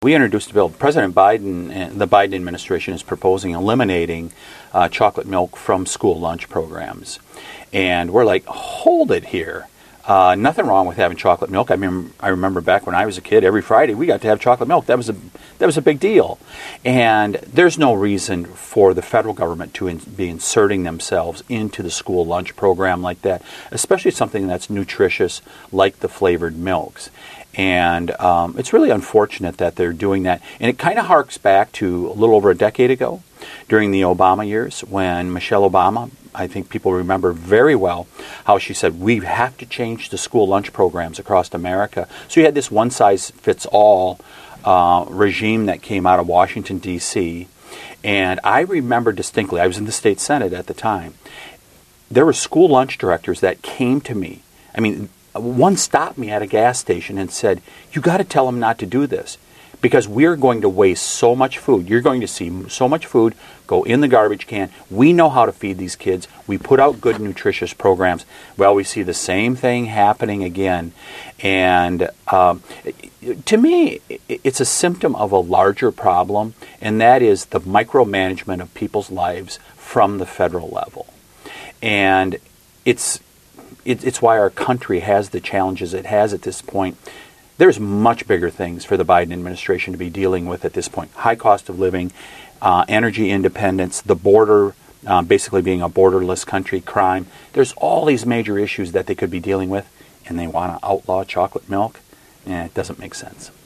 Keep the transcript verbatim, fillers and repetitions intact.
We introduced a bill. President Biden and the Biden administration is proposing eliminating uh, chocolate milk from school lunch programs. And we're like, hold it here. Uh, nothing wrong with having chocolate milk. I mean, I remember back when I was a kid, every Friday we got to have chocolate milk. That was a that was a big deal. And there's no reason for the federal government to in, be inserting themselves into the school lunch program like that, especially something that's nutritious like the flavored milks. And um, it's really unfortunate that they're doing that. And it kind of harks back to a little over a decade ago during the Obama years when Michelle Obama, I think people remember very well how she said, we have to change the school lunch programs across America. So you had this one-size-fits-all uh, regime that came out of Washington, D C And I remember distinctly, I was in the state Senate at the time, there were school lunch directors that came to me. I mean, one stopped me at a gas station and said, you got to tell them not to do this because we're going to waste so much food. You're going to see so much food go in the garbage can. We know how to feed these kids. We put out good, nutritious programs. Well, we see the same thing happening again. And um, to me, it's a symptom of a larger problem, and that is the micromanagement of people's lives from the federal level. And it's It's why our country has the challenges it has at this point. There's much bigger things for the Biden administration to be dealing with at this point. High cost of living, uh, energy independence, the border, uh, basically being a borderless country, crime. There's all these major issues that they could be dealing with, and they want to outlaw chocolate milk. Eh, it doesn't make sense.